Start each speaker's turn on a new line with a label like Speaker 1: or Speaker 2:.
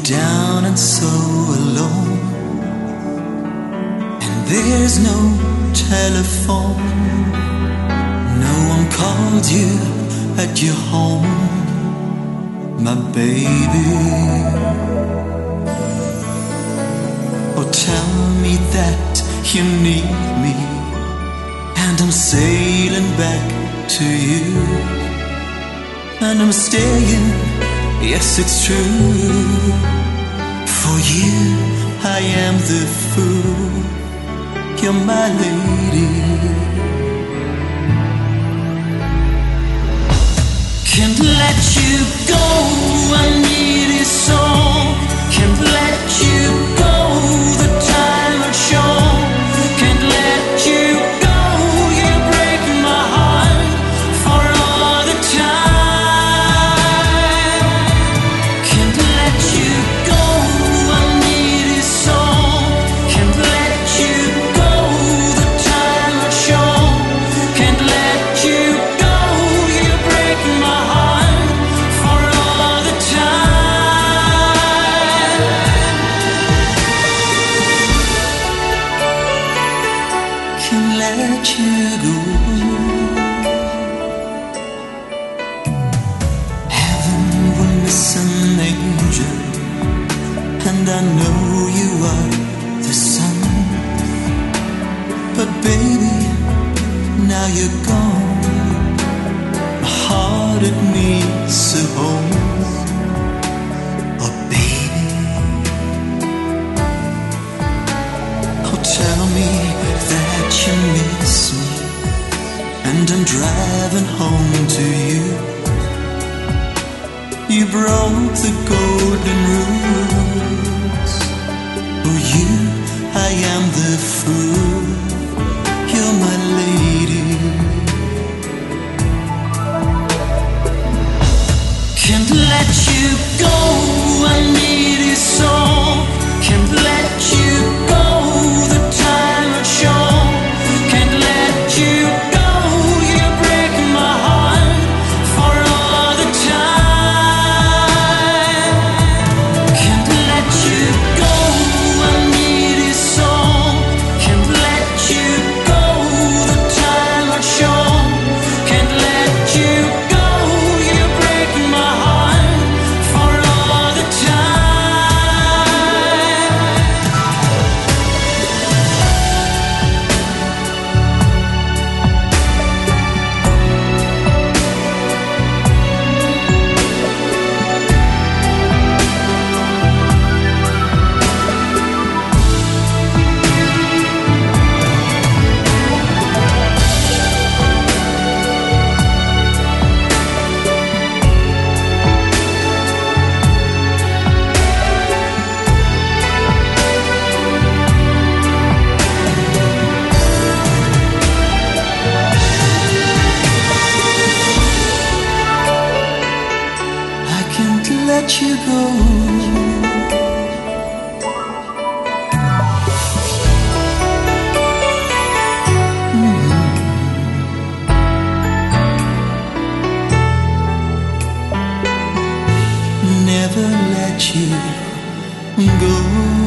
Speaker 1: down and so alone, and there's no telephone. No one called you at your home, my baby. Oh, tell me that you need me, and I'm sailing back to you, and I'm staying, yes it's true. For you I am the fool, you're my lady. Can't let you go, I need it so. Can't let you go, the time would show. Can't let you go, you break my heart for all the time. Can't let you go, I need it so. Can't let you go, the time would show. Can't let you go, you break my heart for all the time. Can't let you go. Heaven will miss an angel, and I know you are the sun. But baby, now you're gone. My heart, it needs a home. Oh baby, oh tell me that you miss me, and I'm driving home to you. You broke the golden rules. For you I am the fool, you're my lady. Can't let you go, I need it so. Can't let you go, the time would show. Can't let you go, you break my heart for all the time. Can't let you go, I need it so. Can't let you go, the time would show. Can't let you go, you break my heart for all the time. I can't let you go. Never let you go.